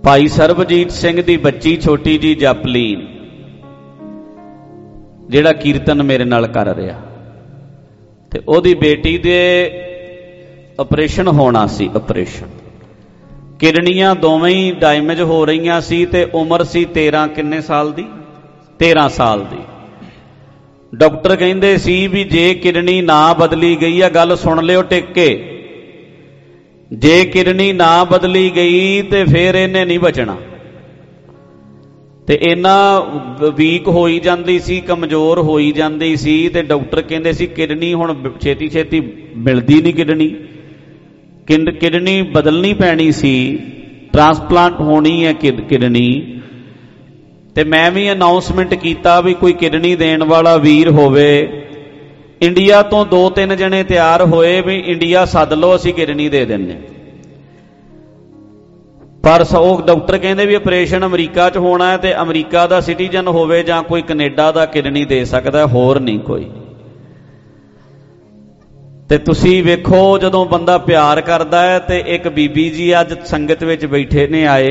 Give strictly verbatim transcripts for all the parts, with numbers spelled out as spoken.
भाई सरबजीत सिंह दी बच्ची छोटी जी जपलीन जिहड़ा कीर्तन मेरे नाल कर रहा ते ओदी बेटी दे ऑपरेशन होना सी। ऑपरेशन किडनियां दोवें ही डैमेज हो रही सी ते उम्र सी तेरह किन्ने साल दी तेरह साल दी। डॉक्टर कहिंदे सी भी जे किडनी ना बदली गई है, गल सुन लियो टिक के, जे किडनी ना बदली गई तो फिर इन्हें नहीं बचना। ते इन्ना वीक होई जांदी सी, कमजोर होई जांदी सी ते डॉक्टर कहंदे सी किडनी हुण छेती छेती मिलदी नहीं, किडनी किडनी बदलनी पैनी सी, ट्रांसप्लांट होनी है किडनी। ते मैं भी अनाउंसमेंट किया भी कोई किडनी देण वाला वीर होवे। इंडिया तो दो तीन जने तैयार होए भी इंडिया सद लो असी किडनी दे देने, पर वो डॉक्टर कहते भी ऑपरेशन अमरीका च होना है, तो अमरीका का सिटीजन होवे जां कोई कनेडा का किडनी दे सकता है, होर नहीं कोई। ते तुसी वेखो जदों बंदा प्यार करदा है। ते एक बीबी जी अज संगत विच बैठे ने आए,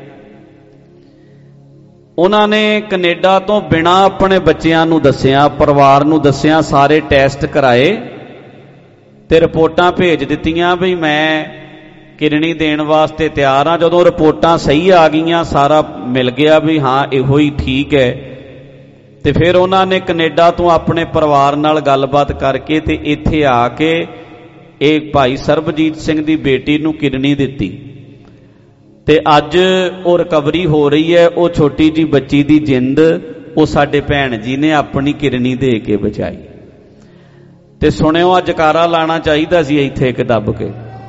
उन्होंने कनेडा तो बिना अपने बच्चों नूं दस्सिया, परिवार नूं दस्सिया, सारे टैसट कराए ते रिपोर्टां भेज दित्तियां भी मैं किडनी देण वास्ते तैयार हाँ। जदों रिपोर्टां सही आ गईयां, सारा मिल गया भी हाँ इहो ही ठीक है, तो फिर उन्होंने कनेडा तो अपने परिवार नाल गलबात करके ते इत्थे आके एक भाई सरबजीत सिंह दी बेटी नूं किडनी दित्ती ते अज वो रिकवरी हो रही है। वो छोटी जी बच्ची दी जिंद वो साडे भैन जी ने अपनी किडनी दे के बचाई। ते सुनियो अज जकारा लाना चाहिदा सी इत्थे एक दब के।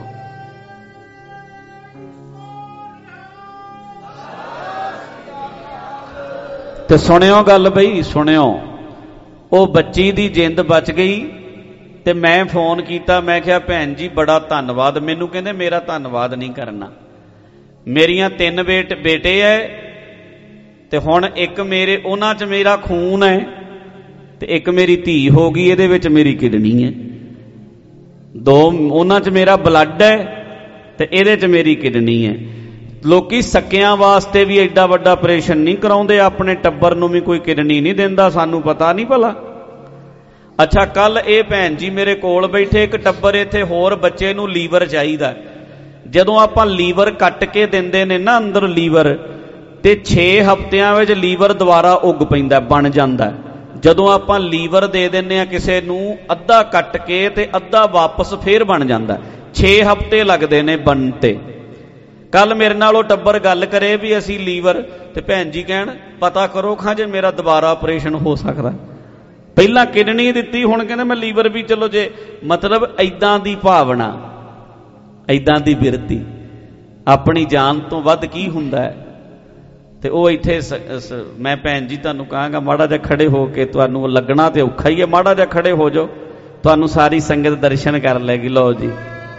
ते सुनियो गल बई, सुनियो वो बच्ची दी जिंद बच गई। ते मैं फोन किया, मैं क्या भैन जी बड़ा धन्नवाद। मैनू कहंदे मेरा धन्नवाद नहीं करना, मेरिया तीन बेट बेटे है ते हुण एक मेरे उन्हां च मेरा खून है ते एक मेरी धी हो गई, इहदे विच मेरी किडनी है। दो उन्हां च मेरा ब्लड है ते इहदे च मेरी किडनी है। लोकी सकियां वास्ते भी एडा वड्डा ऑपरेशन नहीं कराउंदे, अपने टब्बर नूं भी कोई किडनी नहीं दिंदा, सानू पता नहीं भला। अच्छा कल ये भैन जी मेरे कोल बैठे, एक टब्बर इत्थे होर बच्चे नूं लीवर चाहीदा। जदों आपां लीवर कट के दिंदे ने ना अंदर लीवर, ते छे हफ्तियां विच लीवर दोबारा उग पैंदा, बन जांदा। जदों आपां लीवर दे दिंदे आ किसे नूं अद्धा कट के ते अद्धा वापस फिर बन जांदा, छे हफ्ते लगदे ने बनते। कल मेरे नाल टब्बर गल करे भी असी लीवर, ते भैन जी कहण पता करो खां जे मेरा दोबारा ऑपरेशन हो सकदा। पहला किडनी दित्ती, हुण कहंदे मैं लीवर भी, चलो जे मतलब ऐदां दी भावना, ऐदां दी बिरती, अपनी जान तो वध की हुंदा है। ते वो इत्थे मैं भैन जी तुहानूं कहांगा माड़ा जिहा खड़े हो के, तुहानूं लगना ते औखा ही है, माड़ा जिहा खड़े हो जाओ, तुहानूं सारी संगत दर्शन कर लेगी। लो जी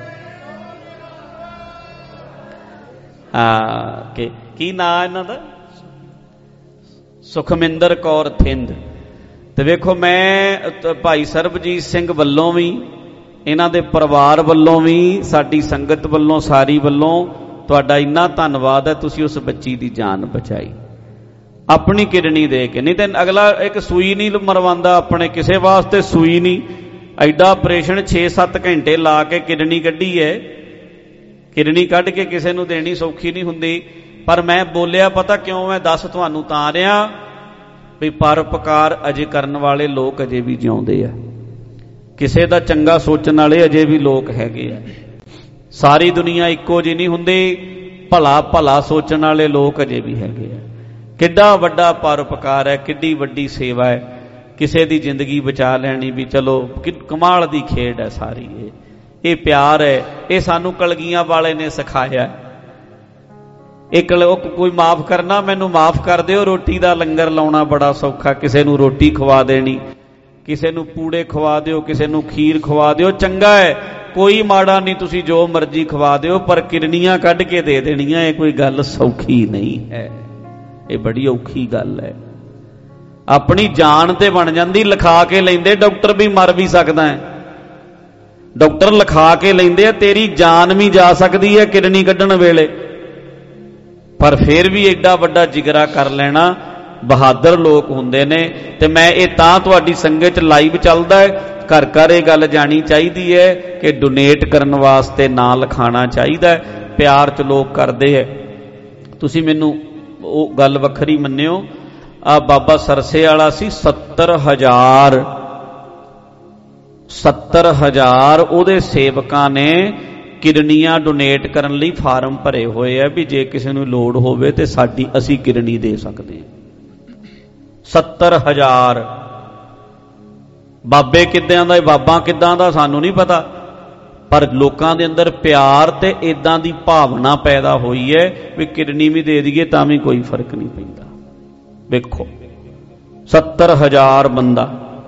हाँ के की नां इन्हां दा? सुखमिंदर कौर थिंद। ते वेखो मैं भाई सरबजीत सिंह वल्लों भी, इन्हां दे परिवार वल्लों भी, साडी संगत वल्लों, सारी वल्लों तुहाडा इन्ना धन्नवाद है, तुसीं उस बच्ची दी जान बचाई अपनी किडनी दे के। नहीं तो अगला एक सूई नहीं मरवांदा अपने, किसे वास्ते सूई नहीं। एडा ऑपरेशन छे सत्त घंटे ला के किडनी कड्ढी है, किडनी कढ़ के किसी नूं देनी सौखी नहीं हुंदी। पर मैं बोलिया पता क्यों, मैं दस तुहानूं तां रिहा भी परोपकार अजे करन वाले लोग अजे भी जिउंदे आ, किसी का चंगा सोचण वाले अजे भी लोग हैगे आ। सारी दुनिया इक्को जी नहीं हुंदी, भला भला सोचण वाले लोग अजे भी हैगे आ। किड्डा वड्डा परोपकार है, किड्डी वड्डी सेवा है, किसी की जिंदगी बचा लैनी भी चलो कमाल दी खेड है सारी। ये ये प्यार है, ये सानू कलगियां वाले ने सिखाया। एक कोई माफ करना, मैनू माफ कर दिओ, रोटी का लंगर लाउणा बड़ा सौखा, किसी नू रोटी खवा देनी, किसी नू पूड़े खवा दिओ, किसी नू खीर खवा दिओ, चंगा है, कोई माड़ा नहीं, तुसी जो मर्जी खवा दिओ, पर किडनियां कढ़ के दे देनियां ये कोई गल सौखी नहीं है, ये बड़ी औखी गल है। अपनी जान ते बन जांदी, लिखा के लेंदे, डॉक्टर भी मर भी सकदा है, डॉक्टर लिखा के लेंदे, तेरी जान भी जा सकती है किडनी कड्ढण वेले, पर फिर भी एडा वड्डा जिगरा कर लेना बहादुर लोग हुंदे ने। ते मैं ये तां तुहाडी संगत च लाइव चलदा है, घर घर ये गल जानी चाहिदी है कि डोनेट करन वास्ते ना लिखाना चाहिदा है। प्यार च लोग करदे है। तुसीं मैनूं वो गल वखरी मन्निओ, आ बाबा सरसे वाला सी सत्तर हजार सत्तर हजार उहदे सेवकां ने किडनियां डोनेट करन लई फार्म भरे होए है भी जे किसी नूं लोड़ होवे ते साडी असीं किडनी दे सकदे हां। सत्तर हजार बाबे किद्दां दा बाबा किद्दां दा सानूं नहीं पता, पर लोकां दे अंदर प्यार ते इदां दी भावना पैदा होई है भी किडनी भी दे दईए तां भी कोई फर्क नहीं पैंदा। वेखो सत्तर हजार बंदा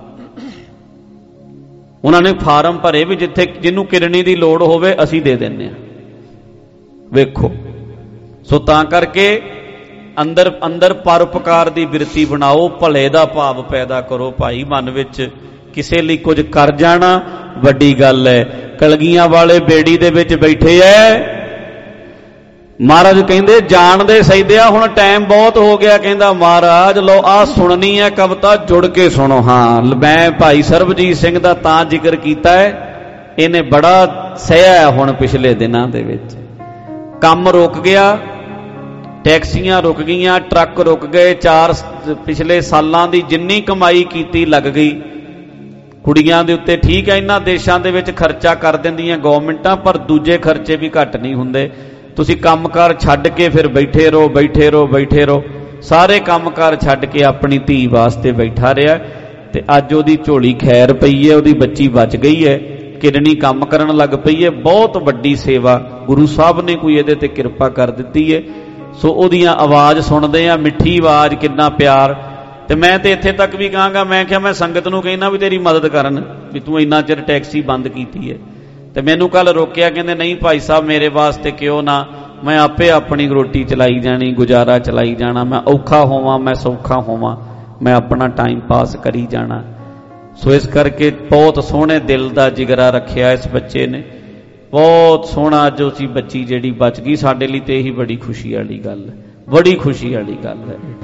उन्होंने फार्म भरे भी जिथे जिन्हों किडनी की लोड़ होवे असी दे देने। वेखो सो तां करके अंदर अंदर परोपकार की बिरती बनाओ, भले का भाव पैदा करो भाई मन विच। किसे लिए कुछ कर जाना वड्डी गल है। कलगियां वाले बेड़ी दे विच बैठे है, महाराज कहंदे जान दे सैदिया हुण टाइम बहुत हो गया। कहंदा महाराज लो आ सुननी है कविता, जुड़ के सुनो। हाँ मैं भाई सरबजीत सिंह दा तां जिक्र कीता है, इन्हें बड़ा सहया है। हुण पिछले दिनां दे विच काम रुक गया, टैक्सियां रुक गईयां, ट्रक रुक गए, चार पिछले सालां दी जिन्नी कमाई कीती लग गई कुड़ियां दे उत्ते। ठीक है इन्हां देशां दे विच खर्चा कर दिंदियां गौरमेंटां, पर दूजे खर्चे भी घट नहीं हुंदे। तुसी कामकार छड्ड के फिर बैठे रहो बैठे रहो बैठे रहो, सारे कामकार छड्ड के अपनी धी वास्ते बैठा रहा ते अज ओदी झोली खैर पई है, ओदी बच्ची बच गई है, किडनी काम करन लग पई है। बहुत वड्डी सेवा गुरु साहब ने कोई इहदे ते किरपा कर दित्ती है। सो ओदियां आवाज़ सुनदे आ, मिठी आवाज़, किन्ना प्यार। ते मैं ते इत्थे तक भी कहांगा, मैं क्या मैं संगत नूं कहना भी तेरी मदद करन भी तूं इन्ना चिर टैक्सी बंद कीती है। तो मैनू कल रोकिया, कहते नहीं भाई साहब मेरे वास्ते क्यों ना, मैं आपे अपनी रोटी चलाई जानी, गुजारा चलाई जाना। मैं औखा होवां मैं सौखा होवां, मैं अपना टाइम पास करी जाना। सो इस करके बहुत सोहने दिल का जिगरा रखिया इस बच्चे ने, बहुत सोहना। जो सी बच्ची जिहड़ी बच गई साडे लई ते यही बड़ी खुशी वाली गल है, बड़ी खुशी वाली गल है।